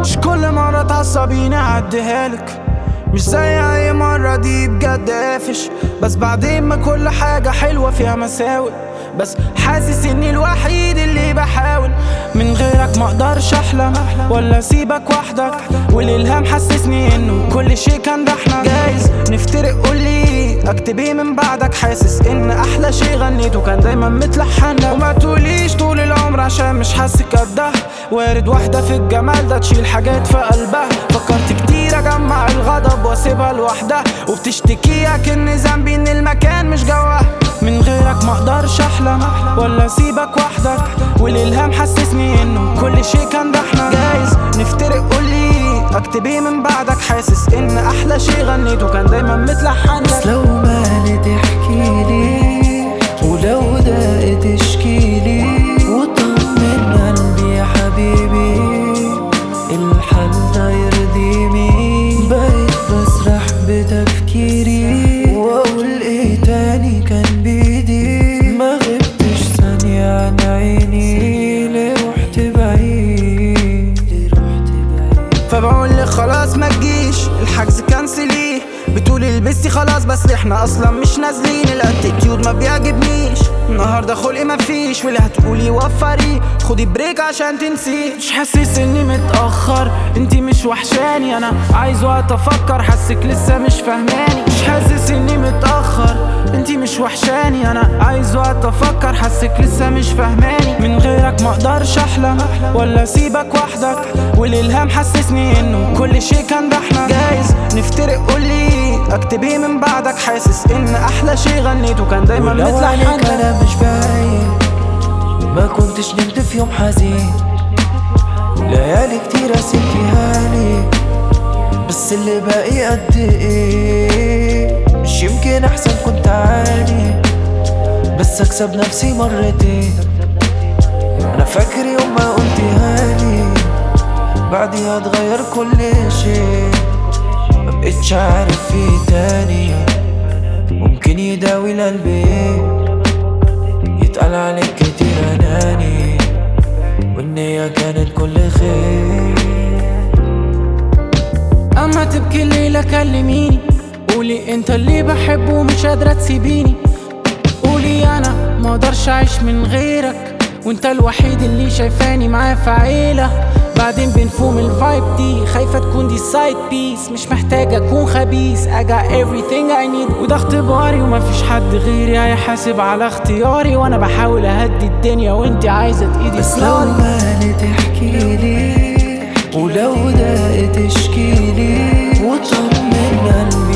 مش كل مرة تعصبيني اعديهالك، مش زي اي مرة دي بجد قافش. بس بعدين ما كل حاجة حلوة فيها مساوئ، بس حاسس اني الوحيد اللي بحاول. من غيرك مقدرش احلم ولا اسيبك وحدك، والالهام حسسني انه كل شيء كان ده احنا. جايز نفترق قولي اكتب ايه من بعدك، حاسس ان احلى شيء غنيته كان دايما متلحن. وما تقوليش طول العمر عشان مش حاسك قدها، وارد واحدة في الجمال ده تشيل حاجات في قلبها. فكرت كتير اجمع الغضب واسيبها لوحدها، وبتشتكي اكن ذنبي ان المكان مش جواها. من غيرك مقدرش احلم ولا اسيبك وحدك، والالهام حسسني انه كل شيء كان ده احنا. جايز نفترق قولي اكتب ايه من بعدك، حاسس ان احلى شيء غنيته كان دايما متلحن. بس لو مالي تحكيلي، ولو دقت اشكيلي، وطمن قلبي يا حبيبي، الحل ده يرضيني. بقيت بسرح بتفكيري واقول ايه تاني كان بيدي. ما غبتش ثانية عن عيني، ليه رحت بعيد. فبقول لك خلاص ما تجيش، الحجز كنسليه. بتقولي لبستي خلاص بس احنا اصلا مش نازلين. الاتيتيود ما بيعجبنيش، النهارده خلقي مفيش. واللي هتقولي وفري خدي بريك عشان تنسي. مش حاسس اني متأخر، انتي مش وحشاني. انا عايز وقت افكر، حاسك لسه مش فاهماني. مش حاسس اني متأخر، انتي مش وحشاني. انا عايز وقت افكر، حاسك لسه مش فاهماني. من غيرك مقدرش احلم ولا اسيبك وحدك، والالهام حسسني انه كل شيء كان ده احنا. جايز نفترق قولي اكتب ايه من بعدك، حاسس ان احلى شيء غنيته كان دايما متلحن. انا مش باين، ما كنتش نمت في يوم حزين. ليالي كتيرة سبتيها لي، بس اللي باقي قد ايه. مش يمكن احسن كنت عادي، بس اكسب نفسي مرتين. انا فاكر يوم ما قلتيها لي، بعديها اتغير كل شيء. مبقتش عارف في تاني ممكن يداوي القلب ايه. يتقال عليك كتير اناني، والنية كانت كل خير. اما تبكي الليلة كلميني، قولي انت اللي بحبه ومش قادرة تسيبيني. قولي انا مقدرش اعيش من غيرك، وانت الوحيد اللي شايفاني معاه في عيلة. بعدين بنفوم الفايب دي، خايفة تكون دي سايد بيس. مش محتاج اكون خبيث، I got everything I need. وده اختباري ومفيش حد غيري هيحاسب على اختياري. وانا بحاول اهدي الدنيا وانتي عايزة تقيدي. بس لو مالي تحكيلي، ولو دقت اشكيلي، وطمن قلبي